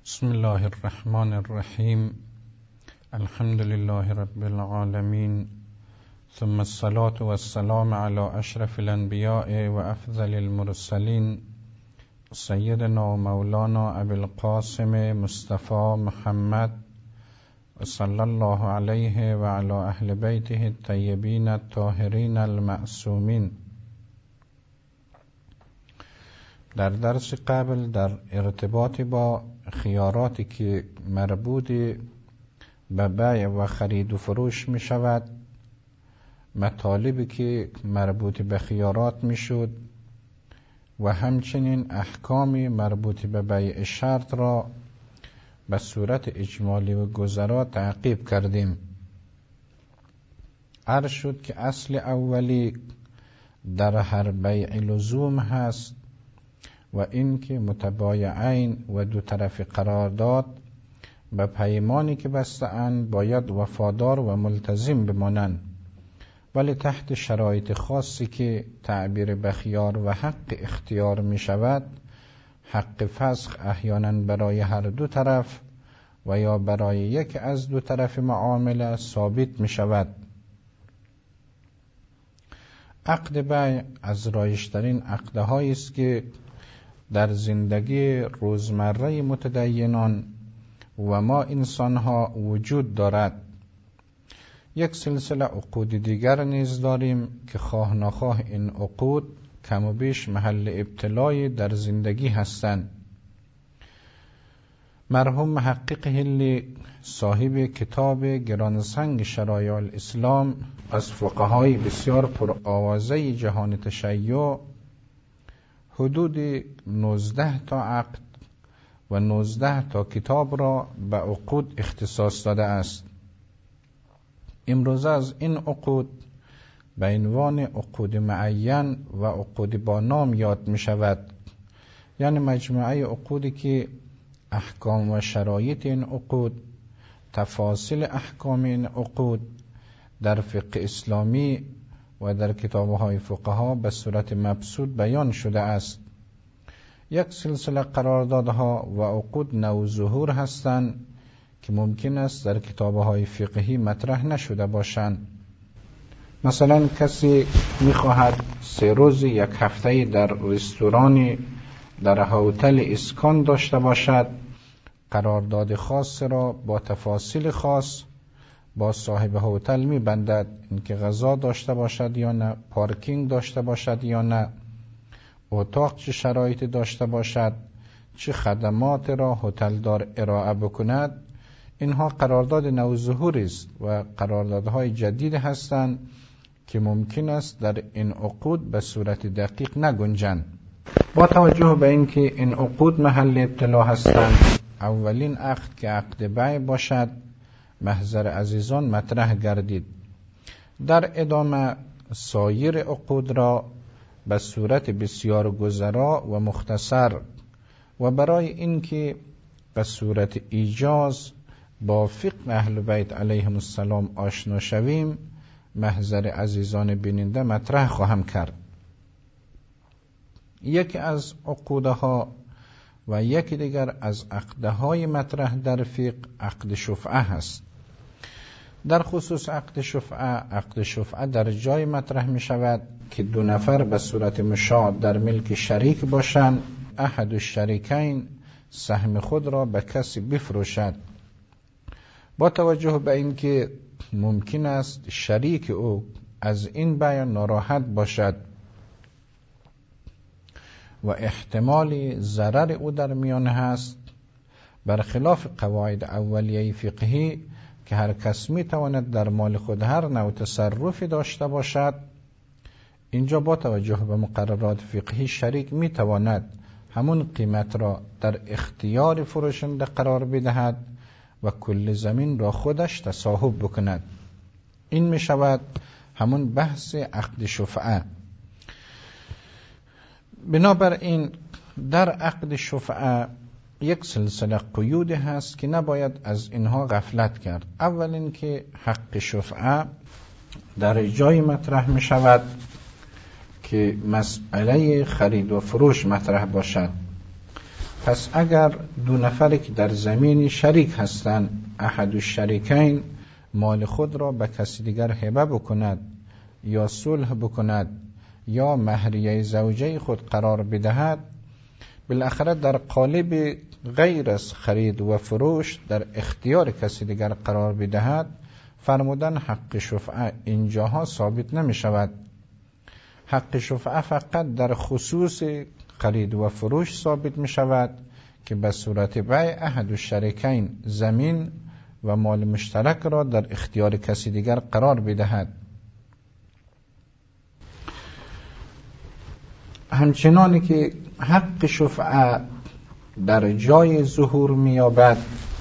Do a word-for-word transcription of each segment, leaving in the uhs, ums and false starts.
بسم الله الرحمن الرحیم. الحمد لله رب العالمین، ثم الصلاة والسلام على اشرف الانبیاء و افضل المرسلین، سیدنا و مولانا ابی القاسم مصطفى محمد و صلی الله علیه و علی اهل بیته الطیبین الطاهرین المعصومین. در درس قبل در ارتباط با خیاراتی که مربوط به بیع و خرید و فروش می شود، مطالبی که مربوط به خیارات می شد و همچنین احکام مربوط به بیع شرط را به صورت اجمالی و گذرا تعقیب کردیم. عرض شد که اصل اولی در هر بیع لزوم هست و این که متبایعین و دو طرف قرارداد به پیمانی که بسته‌اند باید وفادار و ملتزم بمانند، ولی تحت شرایط خاصی که تعبیر به خیار و حق اختیار می شود، حق فسخ احیانا برای هر دو طرف و یا برای یک از دو طرف معامله ثابت می شود. عقد بیع از رایج‌ترین عقدهایی است که در زندگی روزمره متدینان و ما انسانها وجود دارد. یک سلسله عقود دیگر نیز داریم که خواه نخواه این عقود کم و بیش محل ابتلای در زندگی هستند. مرحوم محقق هلی صاحب کتاب گرانسنگ شرایع الاسلام از فقهای بسیار پرآوازه جهان تشیع حدود نوزده تا عقد و نوزده تا کتاب را به عقود اختصاص داده است. امروز از این عقود به عنوان عقود معین و عقود با نام یاد می شود، یعنی مجموعه عقودی که احکام و شرایط این عقود، تفاصیل احکام این عقود در فقه اسلامی و در کتاب‌های فقها به صورت مبسوط بیان شده است. یک سلسله قراردادها و عقود نو ظهور هستند که ممکن است در کتاب‌های فقهی مطرح نشده باشند. مثلا کسی می‌خواهد سه روز یک هفته در رستورانی در هتل اسکان داشته باشد، قرارداد خاص را با تفاصیل خاص با صاحب هتل می بندد، اینکه غذا داشته باشد یا نه، پارکینگ داشته باشد یا نه، اتاق چه شرایطی داشته باشد، چه خدمات را هتل دار ارائه بکند. اینها قرارداد نوظهور است و قراردادهای جدید هستند که ممکن است در این عقود به صورت دقیق نگنجند. با توجه به اینکه این عقود محل ابتلا هستند، اولین عقد که عقد بیع باشد محضر عزیزان مطرح گردید. در ادامه سایر عقود را به صورت بسیار گذرا و مختصر و برای اینکه به صورت ایجاز با فقه اهل بیت علیهم السلام آشنا شویم، محضر عزیزان بیننده مطرح خواهم کرد. یکی از عقودها و یکی دیگر از عقدهای مطرح در فقه عقد شفعه هست. در خصوص عقد شفعه، عقد شفعه در جای مطرح می شود که دو نفر به صورت مشاع در ملک شریک باشند، احد الشریکین سهم خود را به کسی بفروشد. با توجه به اینکه ممکن است شریک او از این بیع ناراحت باشد و احتمال ضرر او در میان هست، برخلاف قواعد اولیه فقهی که هر کس می تواند در مال خود هر نوع تصرفی داشته باشد، اینجا با توجه به مقررات فقهی شریک می تواند همون قیمت را در اختیار فروشنده قرار بدهد و کل زمین را خودش تصاحب بکند. این می شود همون بحث عقد شفعه. بنابراین در عقد شفعه یک سلسله قیود هست که نباید از اینها غفلت کرد. اول این که حق شفعه در جای مطرح می شود که مسئله خرید و فروش مطرح باشد. پس اگر دو نفری که در زمین شریک هستند، احد الشریکین مال خود را به کسی دیگر هبه بکند یا صلح بکند یا مهریه زوجه خود قرار بدهد، بالاخره در قالب غیر از خرید و فروش در اختیار کسی دیگر قرار بدهد، فرمودن حق شفعه اینجاها ثابت نمی شود. حق شفعه فقط در خصوص خرید و فروش ثابت می شود که به صورت بیع احد الشریکین زمین و مال مشترک را در اختیار کسی دیگر قرار بدهد. همچنانی که حق شفعه در جای ظهور می‌یابد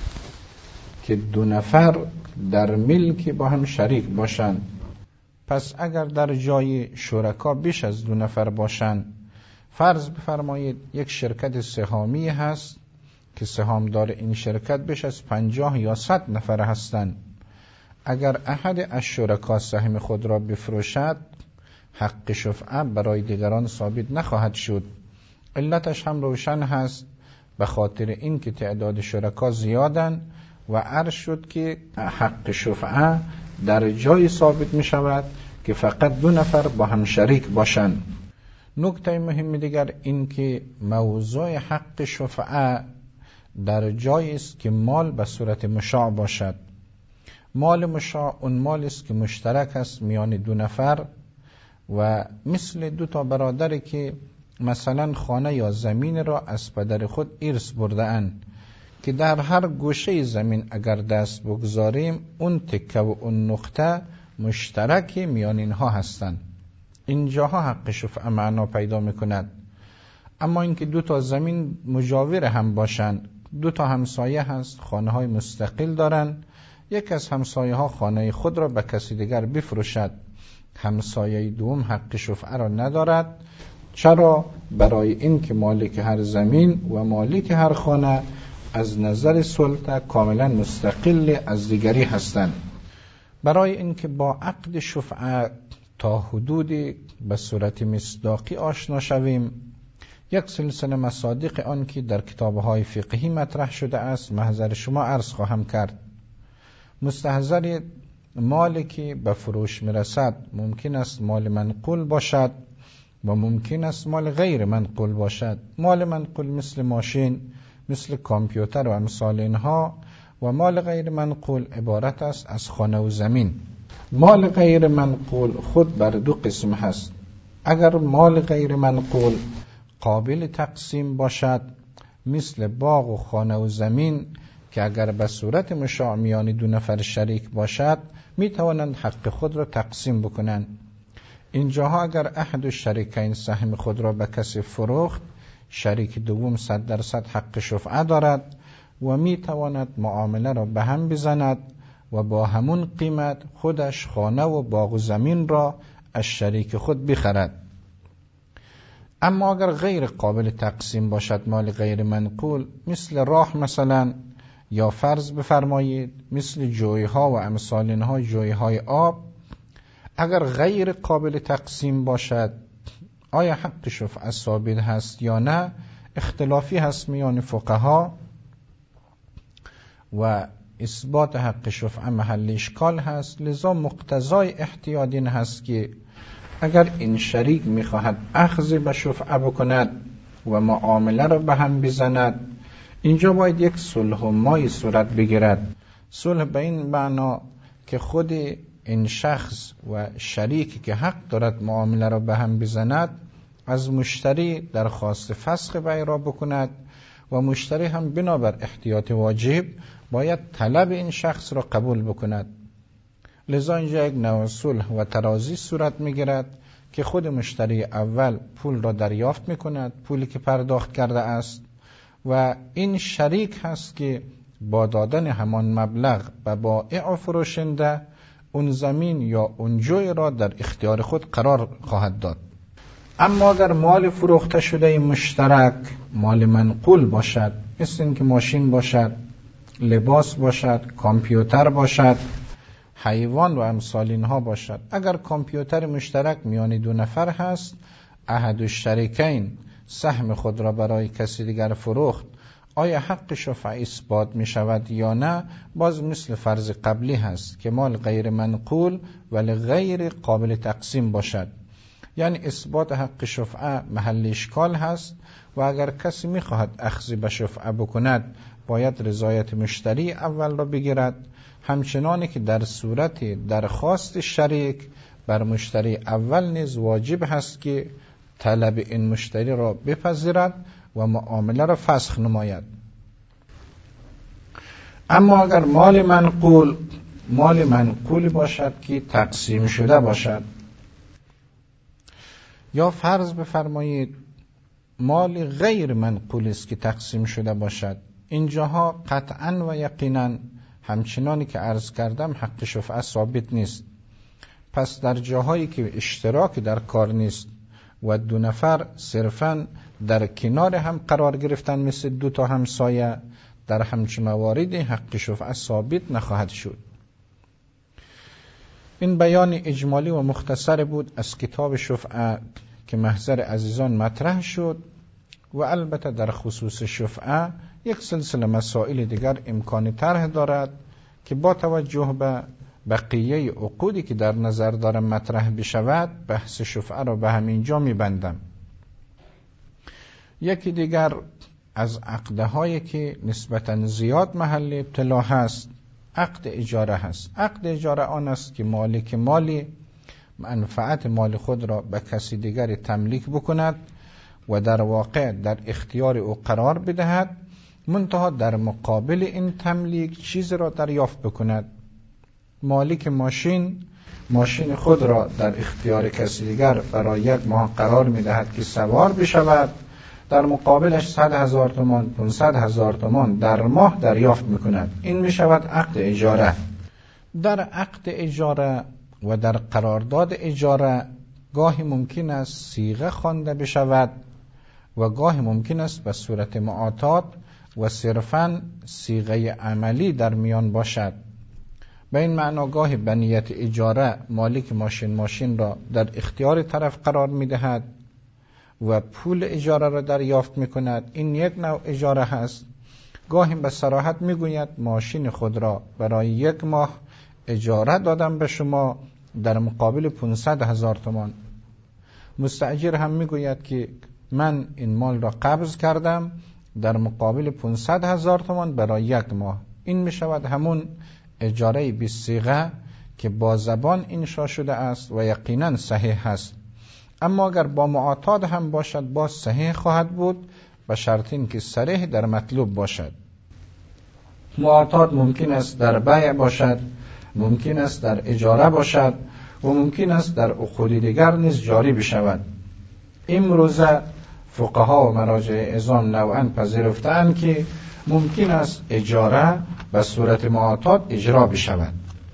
که دو نفر در ملک با هم شریک باشند. پس اگر در جای شرکا بیش از دو نفر باشند، فرض بفرمایید یک شرکت سهامی هست که سهامدار این شرکت بیش از پنجاه یا صد نفر هستند، اگر احد از شرکا سهم خود را بفروشد، حق شفعه برای دیگران ثابت نخواهد شد. علتش هم روشن هست، به خاطر این که تعداد شرکا زیادن و عرض شد که حق شفعه در جای ثابت می شود که فقط دو نفر با هم شریک باشند. نکته مهم دیگر این که موضوع حق شفعه در جایی است که مال به صورت مشاع باشد. مال مشاع اون مال است که مشترک است میان دو نفر و مثل دو تا برادری که مثلا خانه یا زمین را از پدر خود ارث برده اند که در هر گوشه زمین اگر دست بگذاریم اون تکه و اون نقطه مشترک میان اینها هستند. اینجاها حق شفعه معنا پیدا میکند. اما اینکه دو تا زمین مجاور هم باشند، دو تا همسایه هست، خانه های مستقل دارند، یک از همسایه ها خانه خود را به کسی دیگر بفروشد، همسایه دوم حق شفعه را ندارد. چرا؟ برای این که مالک هر زمین و مالک هر خانه از نظر سلطه کاملا مستقل از دیگری هستند. برای اینکه با عقد شفعه تا حدودی به صورت مصداقی آشنا شویم، یک سلسله مصادیق آن که در کتاب‌های فقهی مطرح شده است محضر شما عرض خواهم کرد. مستحضر مالی که به فروش میرسد ممکن است مال منقول باشد و ممکن است مال غیر منقول باشد. مال منقول مثل ماشین، مثل کامپیوتر و امثال اینها، و مال غیر منقول عبارت است از خانه و زمین. مال غیر منقول خود بر دو قسم هست. اگر مال غیر منقول قابل تقسیم باشد، مثل باغ و خانه و زمین که اگر به صورت مشاع میان دو نفر شریک باشد می توانند حق خود را تقسیم بکنند. اینجاها اگر احد الشریکین سهم خود را به کسی فروخت، شریک دوم صد درصد حق شفعه دارد و می تواند معامله را به هم بزند و با همون قیمت خودش خانه و باغ و زمین را از شریک خود بخرد. اما اگر غیر قابل تقسیم باشد، مال غیر منقول، مثل راه مثلا، یا فرض بفرمایید مثل جویها و امثال اینها، جویهای آب، اگر غیر قابل تقسیم باشد، آیا حق شفعه ثابت هست یا نه؟ اختلافی هست میان فقها و اثبات حق شفعه محل اشکال هست. لذا مقتضای احتیاط این هست که اگر این شریک میخواهد اخذ به شفعه بکند و معامله را به هم بزند، اینجا باید یک صلح و مای صورت بگیرد. صلح به این معنا که خود این شخص و شریکی که حق دارد معامله را به هم بزند از مشتری درخواست فسخ بیع را بکند و مشتری هم بنابر احتیاط واجب باید طلب این شخص را قبول بکند. لذا اینجا یک نوع صلح و ترازی صورت میگیرد که خود مشتری اول پول را دریافت میکند، پولی که پرداخت کرده است، و این شریک هست که با دادن همان مبلغ به بائع و فروشنده اون زمین یا اون جوی را در اختیار خود قرار خواهد داد. اما اگر مال فروخته شده مشترک مال منقول باشد، مثل این که ماشین باشد، لباس باشد، کامپیوتر باشد، حیوان و امثال اینها باشد، اگر کامپیوتر مشترک میان دو نفر هست، احد الشریکین سهم خود را برای کسی دیگر فروخت آیا حق شفعه اثبات می شود یا نه؟ باز مثل فرض قبلی هست که مال غیر منقول ولی غیر قابل تقسیم باشد، یعنی اثبات حق شفعه محل اشکال هست و اگر کسی می خواهد اخذ به شفعه بکند باید رضایت مشتری اول را بگیرد، همچنانی که در صورت درخواست شریک بر مشتری اول نیز واجب هست که طلب این مشتری را بپذیرد و معامله را فسخ نماید. اما اگر مال منقول مال منقول باشد که تقسیم شده باشد، یا فرض بفرمایید مال غیر منقول است که تقسیم شده باشد، اینجاها قطعا و یقینا همچنانی که عرض کردم حق شفعه ثابت نیست. پس در جاهایی که اشتراک در کار نیست و دو نفر صرفاً در کنار هم قرار گرفتن مثل دو تا همسایه، در همچین مواردی حق شفعه ثابت نخواهد شد. این بیان اجمالی و مختصر بود از کتاب شفعه که محضر عزیزان مطرح شد و البته در خصوص شفعه یک سلسله مسائل دیگر امکان طرح دارد که با توجه به بقیه عقودی که در نظر دارم مطرح بشود بحث شفعه را به همین جا میبندم. یکی دیگر از عقده هایی که نسبتاً زیاد محل ابتلا هست عقد اجاره هست. عقد اجاره آن است که مالک مالی منفعت مال خود را به کسی دیگر تملیک بکند و در واقع در اختیار او قرار بدهد، منتها در مقابل این تملیک چیز را دریافت بکند. مالک ماشین ماشین خود را در اختیار کسی دیگر برای یک ماه قرار می‌دهد که سوار بشود، در مقابلش صد هزار تومان پانصد هزار تومان در ماه دریافت می‌کند. این می‌شود عقد اجاره. در عقد اجاره و در قرارداد اجاره گاهی ممکن است صیغه خوانده بشود و گاهی ممکن است به صورت معاطات و صرفاً صیغه عملی در میان باشد. به این معنا گاهی به نیت اجاره مالک ماشین ماشین را در اختیار طرف قرار می‌دهد و پول اجاره را دریافت می‌کند. این یک نوع اجاره هست. گاهی به صراحت می‌گوید ماشین خود را برای یک ماه اجاره دادم به شما در مقابل پانصد هزار تومان. مستأجر هم می‌گوید که من این مال را قبض کردم در مقابل پانصد هزار تومان برای یک ماه. این می‌شود همون اجاره بالصیغه که با زبان انشا شده است و یقینا صحیح است. اما اگر با معاطات هم باشد باز صحیح خواهد بود به شرط اینکه صریح در مطلوب باشد. معاطات ممکن است در بیع باشد، ممکن است در اجاره باشد و ممکن است در عقود دیگر نیز جاری بشود. امروزه فقها و مراجع عظام نوعاً پذیرفتند که ممکن است اجاره به صورت معاطات اجرا بشود.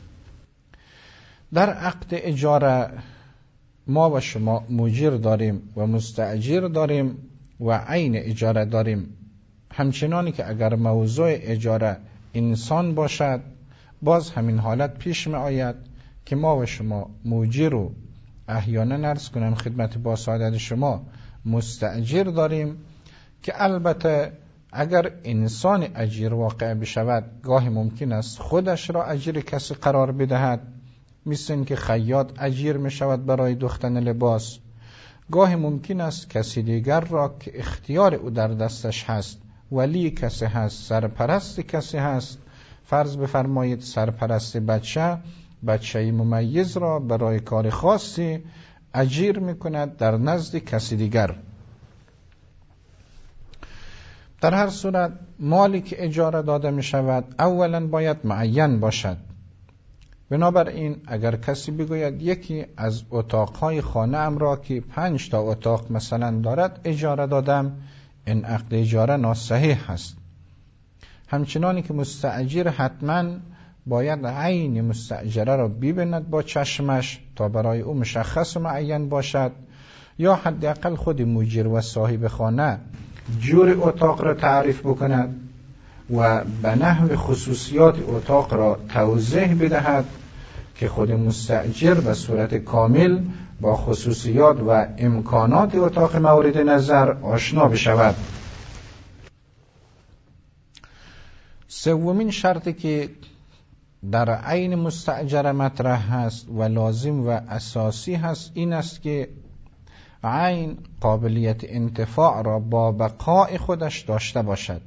در عقد اجاره ما و شما مجیر داریم و مستأجر داریم و عین اجاره داریم. همچنانی که اگر موضوع اجاره انسان باشد باز همین حالت پیش می آید که ما و شما مجیر و احیانا عرض کنم خدمت با سعادت شما مستأجر داریم که البته اگر انسان اجیر واقع بشود گاهی ممکن است خودش را اجیر کسی قرار بدهد، مثل این که خیاط اجیر می شود برای دوختن لباس. گاهی ممکن است کسی دیگر را که اختیار او در دستش هست، ولی کسی هست، سرپرست کسی هست، فرض بفرمایید سرپرست بچه بچه ممیز را برای کار خاصی اجیر می کند در نزد کسی دیگر. در هر صورت مالی که اجاره داده می شود اولا باید معین باشد. بنابراین اگر کسی بگوید یکی از اتاقهای خانه ام را که پنج تا اتاق مثلا دارد اجاره دادم، این عقد اجاره ناصحیح هست. همچنانی که مستأجر حتما باید عین مستأجره را ببیند با چشمش تا برای او مشخص و معین باشد، یا حداقل خود مجیر و صاحب خانه جور اتاق را تعریف بکند و به نحو خصوصیات اتاق را توضیح بدهد که خود مستأجر به صورت کامل با خصوصیات و امکانات اتاق مورد نظر آشنا بشود. سومین شرطی که در عین مستأجر مطرح هست و لازم و اساسی هست این است که عین قابلیت انتفاع را با بقای خودش داشته باشد.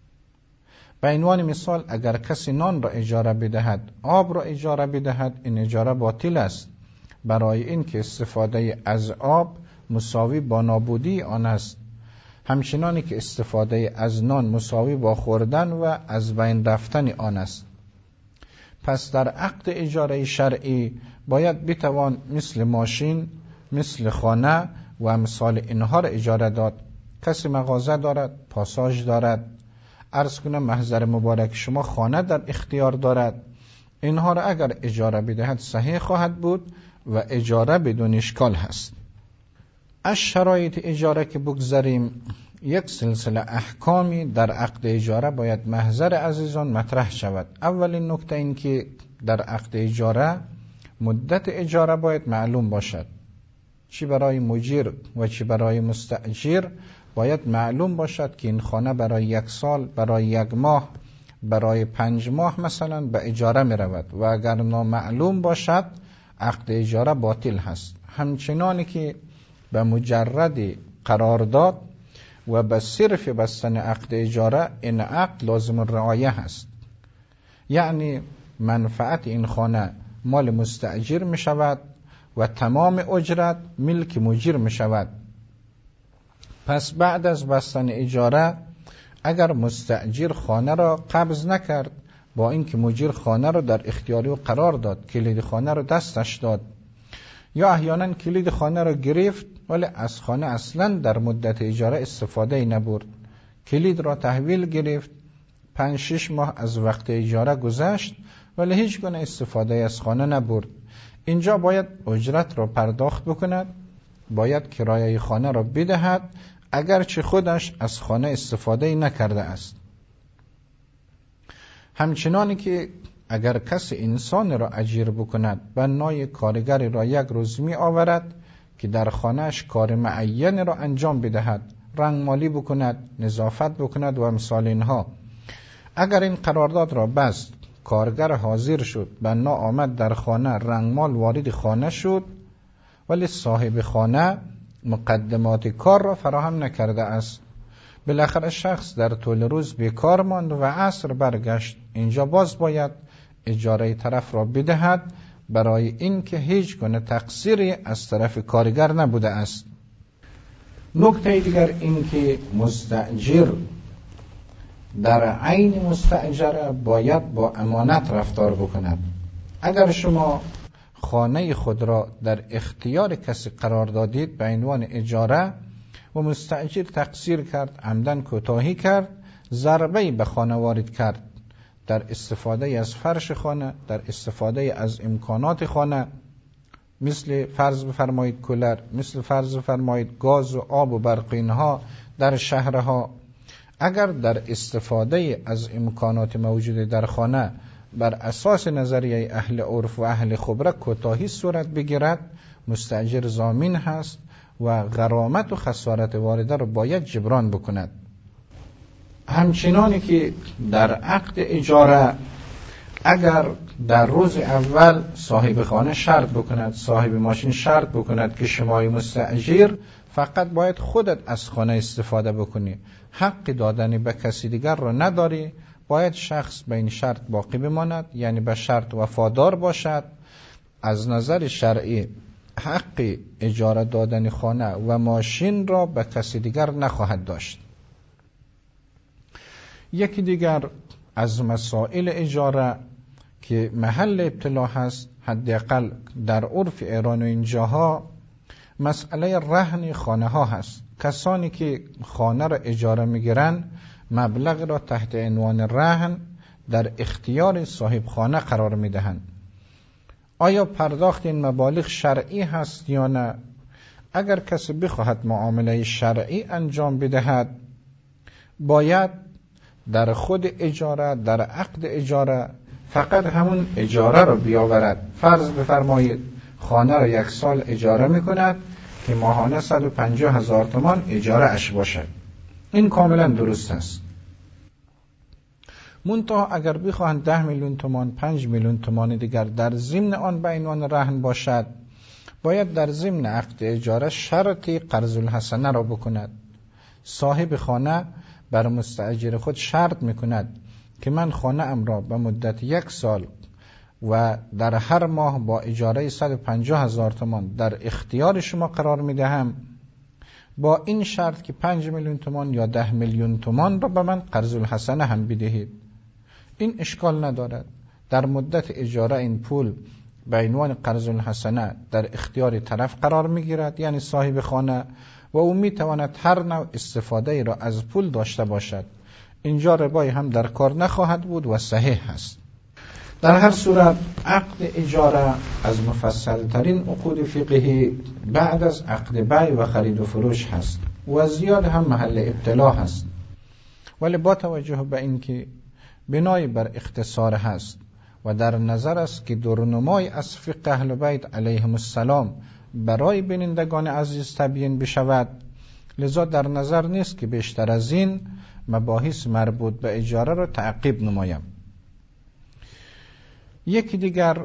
به عنوان مثال اگر کسی نان را اجاره بدهد، آب را اجاره بدهد، این اجاره باطل است، برای این که استفاده از آب مساوی با نابودی آن است، همچنانی که استفاده از نان مساوی با خوردن و از بین رفتن آن است. پس در عقد اجاره شرعی باید بتوان مثل ماشین، مثل خانه و امثال اینها را اجاره داد. کسی مغازه دارد، پاساژ دارد، عرض کنم محضر مبارک شما خانه در اختیار دارد، اینها را اگر اجاره بدهد صحیح خواهد بود و اجاره بدون اشکال هست. از شرایط اجاره که بگذاریم، یک سلسله احکامی در عقد اجاره باید محضر عزیزان مطرح شود. اولین نکته این که در عقد اجاره مدت اجاره باید معلوم باشد، چی برای مجیر و چی برای مستأجر باید معلوم باشد که این خانه برای یک سال، برای یک ماه، برای پنج ماه مثلا به اجاره می رود و اگر نامعلوم باشد عقد اجاره باطل هست. همچنانی که به مجرد قرارداد و به صرف بستن عقد اجاره این عقد لازم رعایه هست، یعنی منفعت این خانه مال مستأجر می شود و تمام اجرت ملک مجیر می شود. پس بعد از بستن اجاره اگر مستأجر خانه را قبض نکرد، با اینکه مجیر خانه را در اختیاری او قرار داد، کلید خانه را دستش داد، یا احیانا کلید خانه را گرفت ولی از خانه اصلا در مدت اجاره استفاده ای نبرد، کلید را تحویل گرفت، پنج شش ماه از وقت اجاره گذشت ولی هیچ گونه استفاده از خانه نبرد، اینجا باید اجرت را پرداخت بکند، باید کرایه خانه را بدهد اگرچه خودش از خانه استفاده ای نکرده است. همچنانی که اگر کسی انسان را اجیر بکند، بنای کارگری را یک روز می آورد که در خانهش کار معین را انجام بدهد، رنگ مالی بکند، نظافت بکند و امثال اینها، اگر این قرارداد را بست، کارگر حاضر شد، بنا آمد در خانه، رنگ مال وارد خانه شد ولی صاحب خانه مقدمات کار را فراهم نکرده است، بالاخره شخص در طول روز بیکار ماند و عصر برگشت، اینجا باز باید اجاره طرف را بدهد، برای اینکه هیچ گونه تقصیری از طرف کارگر نبوده است. نکته دیگر این که مستأجر در عین مستأجر باید با امانت رفتار بکند. اگر شما خانه خود را در اختیار کسی قرار دادید به عنوان اجاره و مستأجر تقصیر کرد، عمدن کوتاهی کرد، ضربه‌ای به خانه وارد کرد در استفاده از فرش خانه، در استفاده از امکانات خانه، مثل فرض بفرمایید کولر، مثل فرض بفرمایید گاز و آب و برق اینها در شهرها، اگر در استفاده از امکانات موجود در خانه بر اساس نظریه اهل عرف و اهل خبره کوتاهی صورت بگیرد، مستأجر ضامن هست و غرامت و خسارت وارده را باید جبران بکند. همچنانی که در عقد اجاره اگر در روز اول صاحب خانه شرط بکند، صاحب ماشین شرط بکند که شمای مستأجر فقط باید خودت از خانه استفاده بکنی، حق دادن به کسی دیگر را نداری، باید شخص به این شرط باقی بماند، یعنی به شرط وفادار باشد، از نظر شرعی حق اجاره دادن خانه و ماشین را به کسی دیگر نخواهد داشت. یکی دیگر از مسائل اجاره که محل ابتلا هست، حداقل در عرف ایران و اینجاها، مسئله رهن خانه ها هست. کسانی که خانه را اجاره میگیرن مبلغ را تحت عنوان رهن در اختیار صاحب خانه قرار میدهند. آیا پرداخت این مبالغ شرعی هست یا نه؟ اگر کسی بخواهد معامله شرعی انجام بدهد، باید در خود اجاره، در عقد اجاره فقط همون اجاره رو بیاورد. فرض بفرمایید خانه را یک سال اجاره میکند که ماهانه صد و پنجاه هزار تومان اجاره اش باشد، این کاملا درست است. منتها اگر بخواهند ده میلیون تومان، پنج میلیون تومان دیگر در ضمن آن به عنوان رهن باشد، باید در ضمن عقد اجاره شرطی قرض الحسنه را بکند. صاحب خانه بر مستاجر خود شرط میکند که من خانه ام را به مدت یک سال و در هر ماه با اجاره صد و پنجاه هزار تومان در اختیار شما قرار میدهم، با این شرط که پنج میلیون تومان یا ده میلیون تومان را به من قرض الحسنه هم بدهید. این اشکال ندارد. در مدت اجاره این پول به عنوان قرض الحسنه در اختیار طرف قرار میگیرد، یعنی صاحب خانه، و او میتواند هر نوع استفاده ای را از پول داشته باشد. اینجا ربایی هم در کار نخواهد بود و صحیح است. در هر صورت عقد اجاره از مفصل ترین عقود فقهی بعد از عقد بیع و خرید و فروش هست و زیاد هم محل ابتلا هست، ولی با توجه به اینکه بنای بر اختصار هست و در نظر است که درنمای از فقه اهل بیت علیهم السلام برای بینندگان عزیز تبیین بشود، لذا در نظر نیست که بیشتر از این مباحث مربوط به اجاره را تعقیب نمایم. یکی دیگر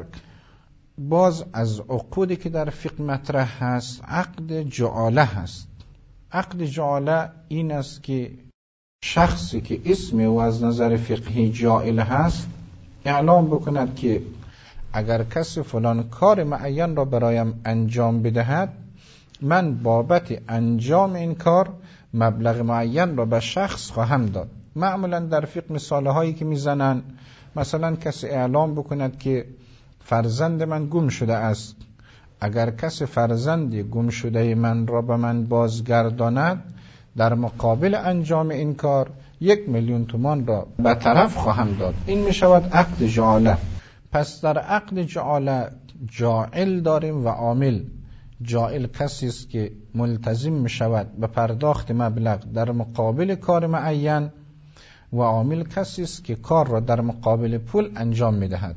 باز از عقودی که در فقه مطرح هست عقد جعاله هست. عقد جعاله این است که شخصی که اسم و از نظر فقهی جائل هست اعلام بکند که اگر کسی فلان کار معین را برایم انجام بدهد، من بابت انجام این کار مبلغ معین را به شخص خواهم داد. معمولا در فقه مثاله هایی که میزنن، مثلا کسی اعلام بکند که فرزند من گم شده است، اگر کسی فرزند گم شده من را به من بازگرداند، در مقابل انجام این کار یک میلیون تومان را به طرف خواهم داد. این می شود عقد جعاله. پس در عقد جعاله جاعل داریم و عامل. جاعل کسی است که ملتزم می شود به پرداخت مبلغ در مقابل کار معین و عامل کسی است که کار را در مقابل پول انجام می دهد.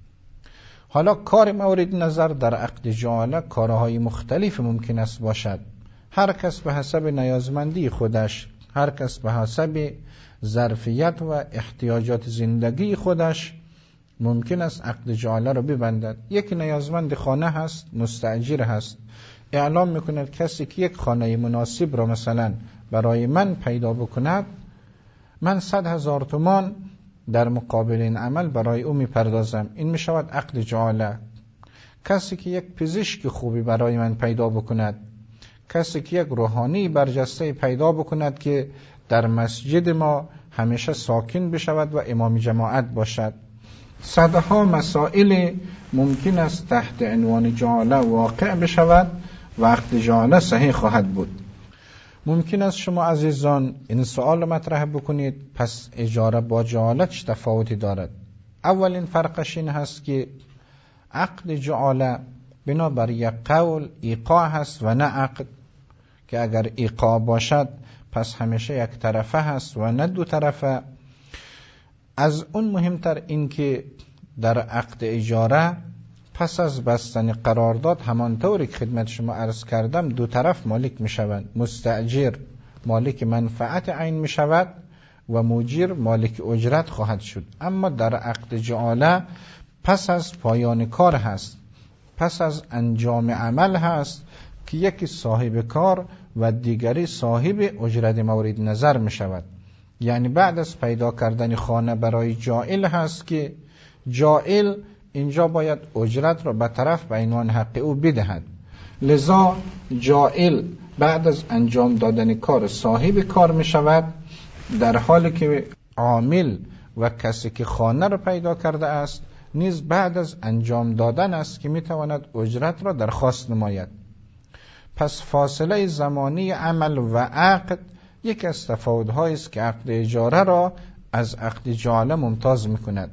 حالا کار مورد نظر در عقد جعاله کارهای مختلف ممکن است باشد. هر کس به حسب نیازمندی خودش، هر کس به حسب ظرفیت و احتیاجات زندگی خودش ممکن است عقد جعاله را ببندد. یک نیازمند خانه هست، مستاجر هست، اعلام میکند کسی که یک خانه مناسب را مثلا برای من پیدا بکند، من صد هزار تومان در مقابل این عمل برای او میپردازم. این میشود عقد جعاله. کسی که یک پزشک خوبی برای من پیدا بکند، کسی که یک روحانی برجسته پیدا بکند که در مسجد ما همیشه ساکن بشود و امام جماعت باشد. صدها مسائل ممکن است تحت عنوان جعاله واقع بشود و عقد جعاله صحیح خواهد بود. ممکن است شما عزیزان این سوال مطرح بکنید، پس اجاره با جعاله چه تفاوتی دارد؟ اولین فرقش این هست که عقد جعاله بنابر یک قول ایقاع هست و نه عقد، که اگر ایقاع باشد پس همیشه یک طرفه هست و نه دو طرفه. از اون مهمتر این که در عقد اجاره پس از بستن قرارداد همانطوری که خدمت شما عرض کردم دو طرف مالک می شوند. مستاجر مالک منفعت عین می شود و مجیر مالک اجرت خواهد شد. اما در عقد جعاله پس از پایان کار هست، پس از انجام عمل هست که یکی صاحب کار و دیگری صاحب اجرت مورد نظر می شود. یعنی بعد از پیدا کردن خانه برای جائل هست که جائل اینجا باید اجرت را به طرف به عنوان حق او بدهد. لذا جائل بعد از انجام دادن کار صاحب کار می شود، در حالی که عامل و کسی که خانه را پیدا کرده است نیز بعد از انجام دادن است که می تواند اجرت را درخواست نماید. پس فاصله زمانی عمل و عقد یک از تفاوت‌هایی است که عقد اجاره را از عقد جعاله ممتاز می‌کند.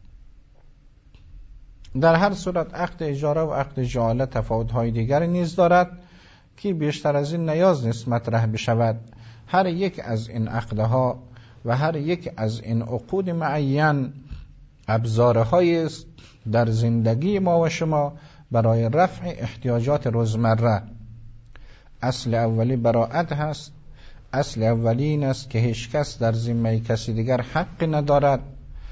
در هر صورت عقد اجاره و عقد جعاله تفاوت‌های دیگری نیز دارد که بیشتر از این نیاز نیست مطرح بشود. هر یک از این عقدها و هر یک از این عقود معین ابزارهایی است در زندگی ما و شما برای رفع احتیاجات روزمره. اصل اولی براءت هست. اصل اولی این است که هیچ کس در ذمه کسی دیگر حق ندارد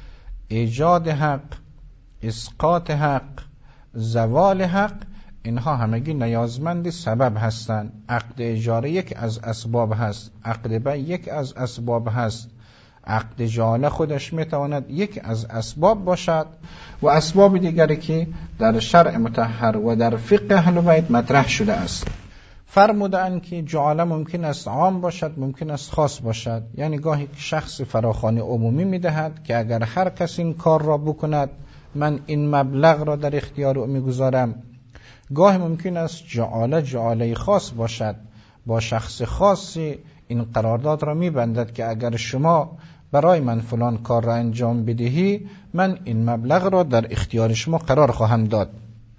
ایجاد حق، اسقاط حق، زوال حق، اینها همگی نیازمند سبب هستند. عقد اجاره یک از اسباب هست، عقد بیع یک از اسباب هست، عقد جعاله خودش میتواند یک از اسباب باشد و اسباب دیگری که در شرع مطهر و در فقه اهل بیت مطرح شده است. فرمودند که جعاله ممکن است عام باشد، ممکن است خاص باشد. یعنی گاهی شخص فراخوان عمومی میدهد که اگر هر کس این کار را بکند من این مبلغ را در اختیار او میگذارم. گاهی ممکن است جعاله جعاله خاص باشد، با شخص خاصی این قرارداد را میبندد که اگر شما برای من فلان کار را انجام بدهی من این مبلغ را در اختیار شما قرار خواهم داد.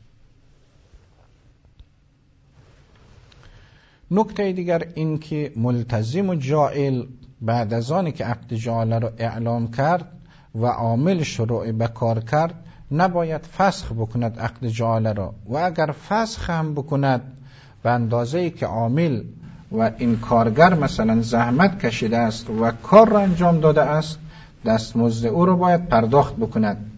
نکته دیگر این که ملتزم و جاعل بعد از آنی که عقد جعاله را اعلام کرد و عامل شروع به کار کرد نباید فسخ بکند عقد جعاله را، و اگر فسخ هم بکند به اندازه‌ای که عامل و این کارگر مثلا زحمت کشیده است و کار را انجام داده است دستمزد او را باید پرداخت بکند.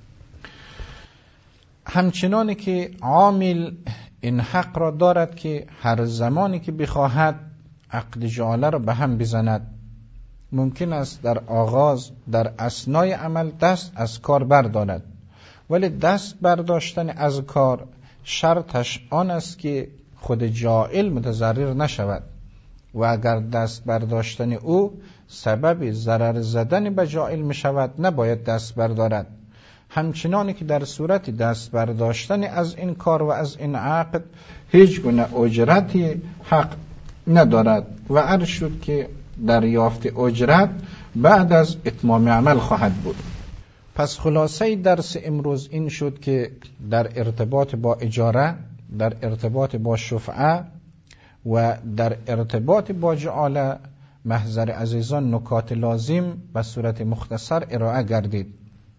همچنانی که عامل این حق را دارد که هر زمانی که بخواهد عقد جعاله را به هم بزند. ممکن است در آغاز در اثنای عمل دست از کار بردارد، ولی دست برداشتن از کار شرطش آن است که خود جاعل متضرر نشود و اگر دست برداشتن او سبب ضرر زدن به جاعل می شود نباید دست بردارد. همچنانی که در صورت دست برداشتن از این کار و از این عقد هیچ گونه اجرتی حق ندارد و عرض شد که دریافت اجرت بعد از اتمام عمل خواهد بود. پس خلاصه درس امروز این شد که در ارتباط با اجاره، در ارتباط با شفعه و در ارتباط با جعاله محضر عزیزان نکات لازم به صورت مختصر ارائه گردید.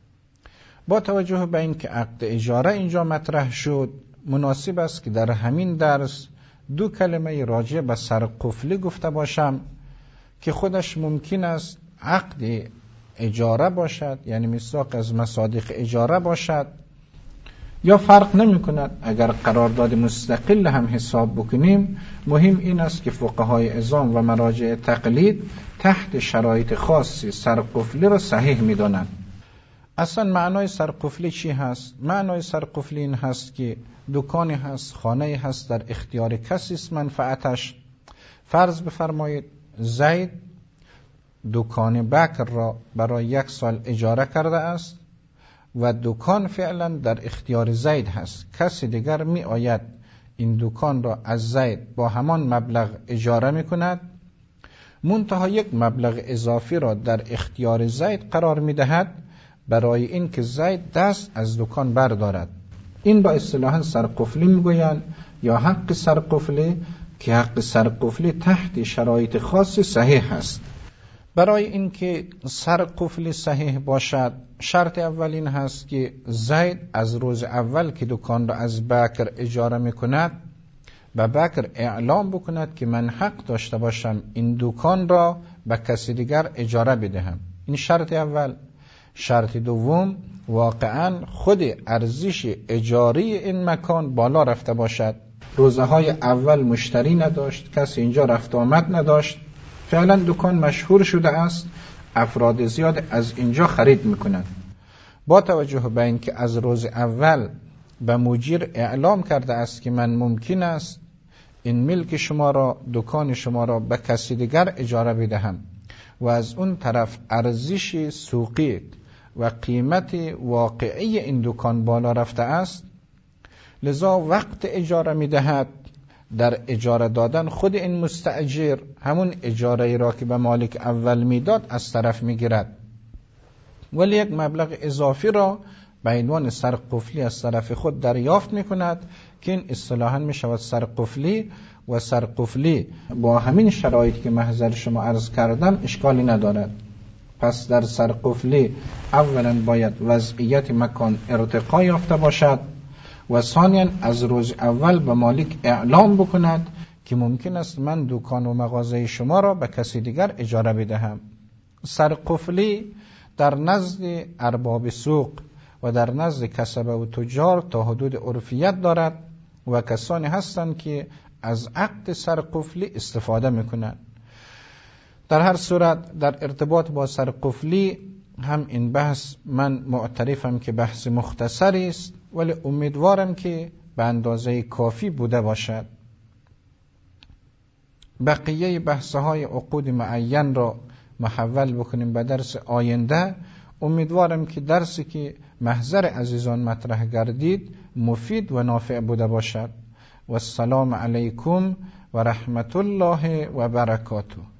با توجه به این که عقد اجاره اینجا مطرح شد مناسب است که در همین درس دو کلمه راجع به سرقفلی گفته باشم که خودش ممکن است عقد اجاره باشد، یعنی میثاق از مصادیق اجاره باشد، یا فرق نمی کند. اگر قرارداد مستقل هم حساب بکنیم مهم این است که فقهای عظام و مراجع تقلید تحت شرایط خاصی سرقفلی را صحیح می دانند. اصلا معنای سرقفلی چی هست؟ معنای سرقفلی این هست که دکانی هست، خانه هست، در اختیار کسی است منفعتش. فرض بفرمایید زید دکان بکر را برای یک سال اجاره کرده است و دکان فعلا در اختیار زید هست. کسی دیگر می آید این دکان را از زید با همان مبلغ اجاره می کند، منتها یک مبلغ اضافی را در اختیار زید قرار می دهد برای این که زید دست از دکان بردارد. این با اصطلاحاً سرقفلی می گویند یا حق سرقفلی، که حق سرقفلی تحت شرایط خاصی صحیح است. برای اینکه سرقفلی صحیح باشد شرط اول این هست که زید از روز اول که دکان را از بکر اجاره میکند به بکر اعلام بکند که من حق داشته باشم این دکان را به کسی دیگر اجاره بدهم. این شرط اول. شرط دوم واقعا خود ارزش اجاری این مکان بالا رفته باشد. روزه های اول مشتری نداشت، کسی اینجا رفت آمد نداشت، فعلا دکان مشهور شده است، افراد زیاد از اینجا خرید میکنند. با توجه به اینکه از روز اول به مجیر اعلام کرده است که من ممکن است این ملک شما را، دکان شما را به کسی دیگر اجاره بدهم و از اون طرف ارزش سوقی و قیمت واقعی این دکان بالا رفته است، لذا وقت اجاره میدهد در اجاره دادن خود این مستاجر همون اجاره را که به مالک اول میداد از طرف میگیرد، ولی یک مبلغ اضافی را به عنوان سرقفلی از طرف خود دریافت میکند که این اصطلاحاً میشود سرقفلی. و سرقفلی با همین شرایطی که محضر شما عرض کردم اشکالی ندارد. پس در سرقفلی اولا باید وضعیت مکان ارتقا یافته باشد و ثانیا از روز اول به مالک اعلام بکند که ممکن است من دکان و مغازه شما را به کسی دیگر اجاره بدهم. سرقفلی در نزد ارباب سوق و در نزد کسبه و تجار تا حدود عرفیت دارد و کسانی هستند که از عقد سرقفلی استفاده میکنند. در هر صورت در ارتباط با سرقفلی هم این بحث من معترفم که بحث مختصری است، ولی امیدوارم که به اندازه کافی بوده باشد. بقیه بحث‌های عقود معین را محول بکنیم به درس آینده. امیدوارم که درسی که محضر عزیزان مطرح گردید مفید و نافع بوده باشد. و السلام علیکم و رحمت الله و برکاته.